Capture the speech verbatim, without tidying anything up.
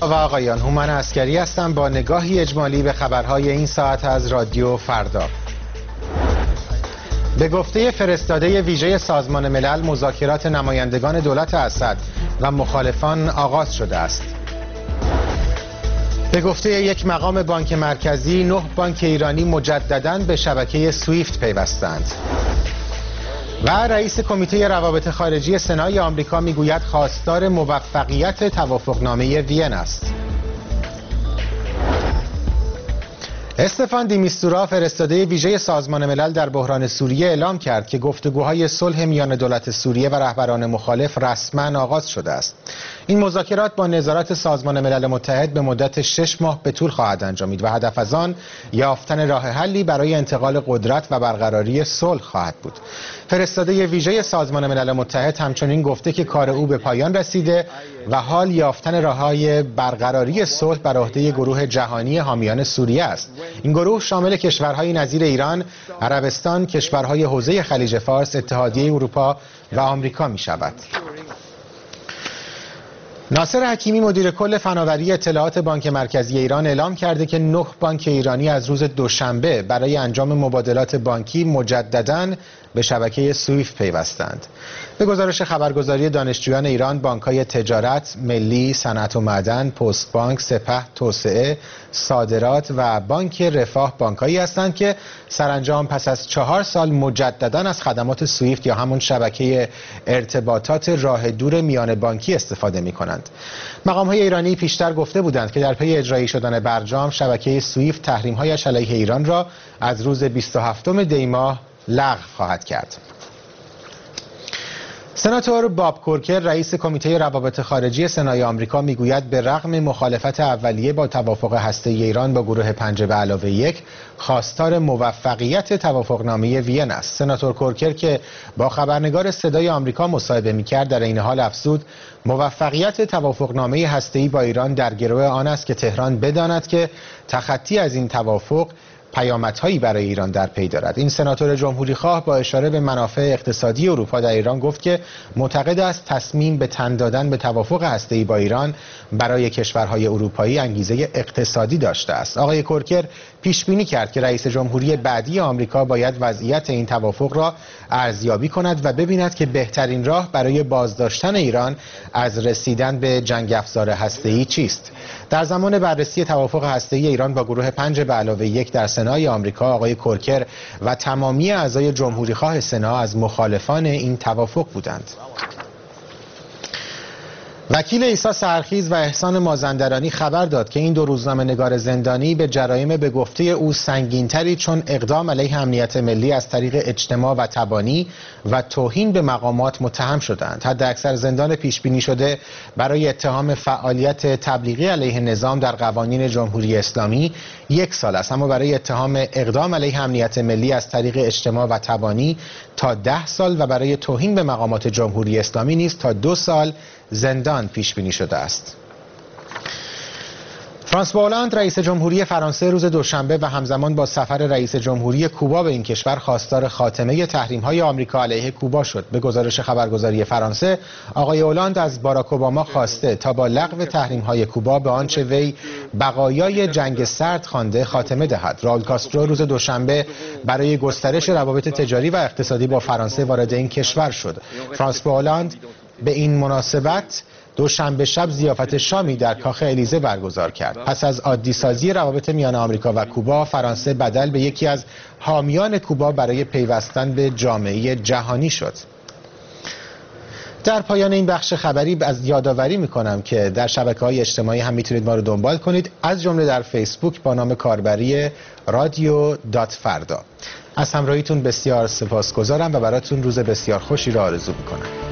و آقایان، هومن عسکری هستم با نگاهی اجمالی به خبرهای این ساعت از رادیو فردا. به گفته فرستاده ویژه سازمان ملل، مذاکرات نمایندگان دولت اسد و مخالفان آغاز شده است. به گفته یک مقام بانک مرکزی، نه بانک ایرانی مجدداً به شبکه سویفت پیوستند. و رئیس کمیته روابط خارجی سنای آمریکا میگوید خواستار موفقیت توافقنامه وین است. استفان دیمیستورا، فرستاده ویژه سازمان ملل در بحران سوریه، اعلام کرد که گفتگوهای صلح میان دولت سوریه و رهبران مخالف رسما آغاز شده است. این مذاکرات با نظارت سازمان ملل متحد به مدت شش ماه به طول خواهد انجامید و هدف از آن یافتن راه حلی برای انتقال قدرت و برقراری صلح خواهد بود. فرستاده ویژه سازمان ملل متحد همچنین گفته که کار او به پایان رسیده و حال یافتن راههای برقراری صلح بر عهده گروه جهانی حامیان سوریه است. این گروه شامل کشورهای نظیر ایران، عربستان، کشورهای حوزه خلیج فارس، اتحادیه اروپا و آمریکا می شود. ناصر حکیمی، مدیر کل فناوری اطلاعات بانک مرکزی ایران، اعلام کرده که نه بانک ایرانی از روز دوشنبه برای انجام مبادلات بانکی مجدداً به شبکه سویفت پیوستند. به گزارش خبرگزاری دانشجویان ایران، بانک‌های تجارت، ملی، صنعت و معدن، پست بانک، سپه، توسعه، صادرات و بانک رفاه بانک‌هایی هستند که سرانجام پس از چهار سال مجدداً از خدمات سویفت یا همون شبکه ارتباطات راه دور میان بانکی استفاده می‌کنند. مقام‌های ایرانی پیشتر گفته بودند که در پی اجرایی شدن برجام، شبکه سویفت تحریم‌هایش علیه ایران را از روز بیست و هفتم دی ماه لغو خواهد کرد. سناتور باب کورکر، رئیس کمیته روابط خارجی سنای آمریکا، میگوید به رغم مخالفت اولیه با توافق هسته‌ای ایران با گروه پنج به علاوه یک، خواستار موفقیت توافقنامه وین است. سناتور کورکر که با خبرنگار صدای آمریکا مصاحبه می‌کرد، در این حال افزود موفقیت توافقنامه هسته‌ای با ایران در گرو آن است که تهران بداند که تخطی از این توافق پیامدهایی برای ایران در پی دارد. این سناتور جمهوری خواه با اشاره به منافع اقتصادی اروپا در ایران گفت که معتقد است تصمیم به تن دادن به توافق هسته‌ای با ایران برای کشورهای اروپایی انگیزه اقتصادی داشته است. آقای کورکر پیش بینی کرد که رئیس جمهوری بعدی آمریکا باید وضعیت این توافق را ارزیابی کند و ببیند که بهترین راه برای بازداشتن ایران از رسیدن به جنگ افزار هسته‌ای چیست. در زمان بررسی توافق هسته‌ای ایران با گروه پنج به علاوه یک در سنای آمریکا، آقای کورکر و تمامی اعضای جمهوری خواه سنا از مخالفان این توافق بودند. وکیل عیسی سحرخیز و احسان مازندرانی خبر داد که این دو روزنامه‌نگار زندانی به جرایم به گفته او سنگین‌تری چون اقدام علیه امنیت ملی از طریق اجتماع و تبانی و توهین به مقامات متهم شدند. حداکثر زندان پیش بینی شده برای اتهام فعالیت تبلیغی علیه نظام در قوانین جمهوری اسلامی یک سال است، اما برای اتهام اقدام علیه امنیت ملی از طریق اجتماع و تبانی تا ده سال و برای توهین به مقامات جمهوری اسلامی نیز تا دو سال زندان پیش بینی شده است. فرانسوا هولاند، رئیس جمهوری فرانسه، روز دوشنبه و همزمان با سفر رئیس جمهوری کوبا به این کشور خواستار خاتمه تحریم‌های آمریکا علیه کوبا شد. به گزارش خبرگزاری فرانسه، آقای هولاند از باراک اوباما خواسته تا با لغو تحریم‌های کوبا به آنچه وی بقایای جنگ سرد خوانده خاتمه دهد. راول کاسترو روز دوشنبه برای گسترش روابط تجاری و اقتصادی با فرانسه وارد این کشور شد. فرانسوا هولاند به این مناسبت دوشنبه شب ضیافت شامی در کاخ الیزه برگزار کرد. پس از عادی سازی روابط میان آمریکا و کوبا، فرانسه بدل به یکی از حامیان کوبا برای پیوستن به جامعه جهانی شد. در پایان این بخش خبری از یادآوری میکنم که در شبکه‌های اجتماعی هم میتونید ما رو دنبال کنید، از جمله در فیسبوک با نام کاربری رادیو دات فردا. از همراهیتون بسیار سپاسگزارم و براتون روز بسیار خوشی را آرزو میکنم.